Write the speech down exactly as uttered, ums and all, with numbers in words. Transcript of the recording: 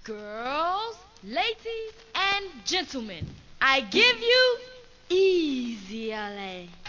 Girls, ladies, and gentlemen, I give you Easy L A.